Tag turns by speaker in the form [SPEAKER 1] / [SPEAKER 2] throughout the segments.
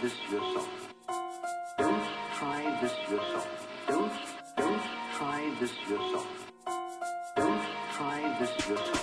[SPEAKER 1] this yourself. Don't try this yourself. Don't try this yourself. Don't try this yourself.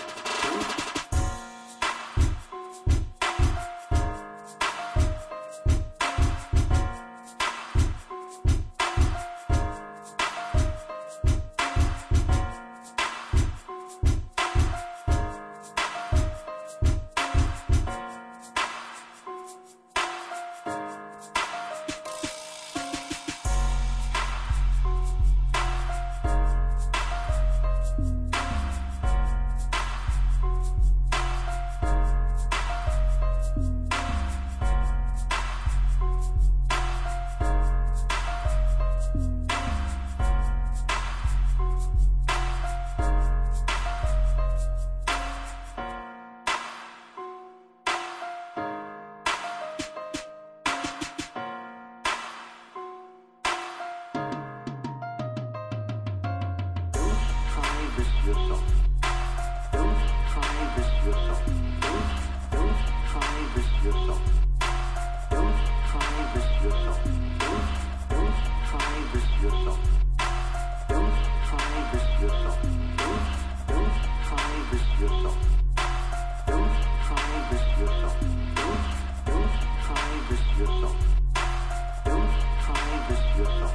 [SPEAKER 1] Yourself. Don't try this yourself. Don't try this yourself. Don't try this yourself. Don't try this yourself. Don't try this yourself. Don't try this yourself. Don't try this yourself. Don't try this yourself. Don't try this yourself.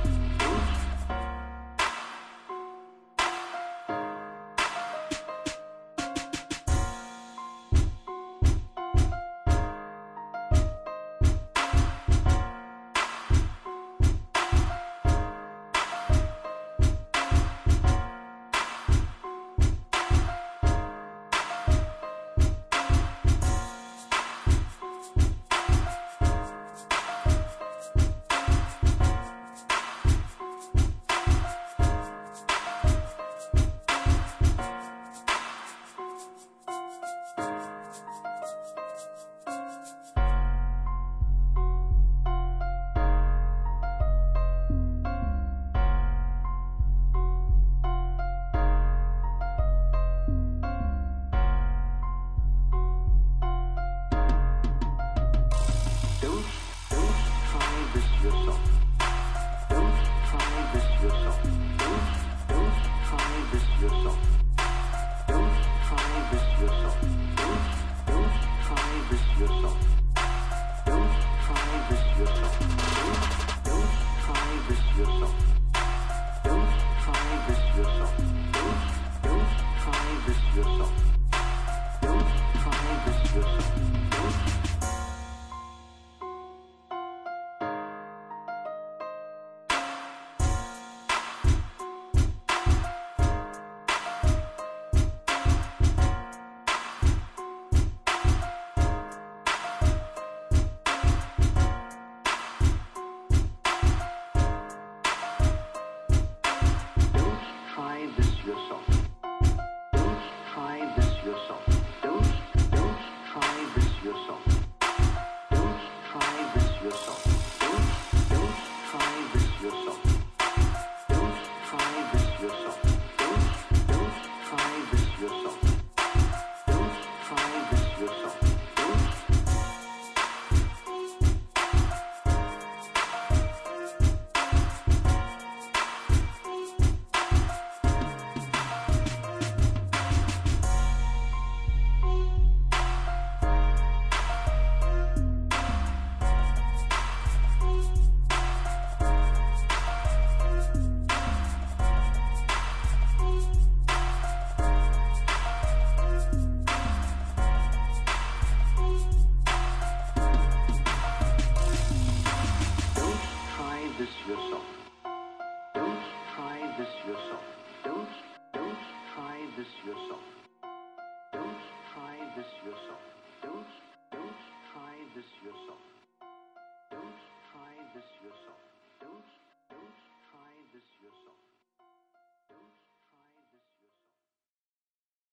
[SPEAKER 1] Don't try this yourself. Don't try this yourself. Don't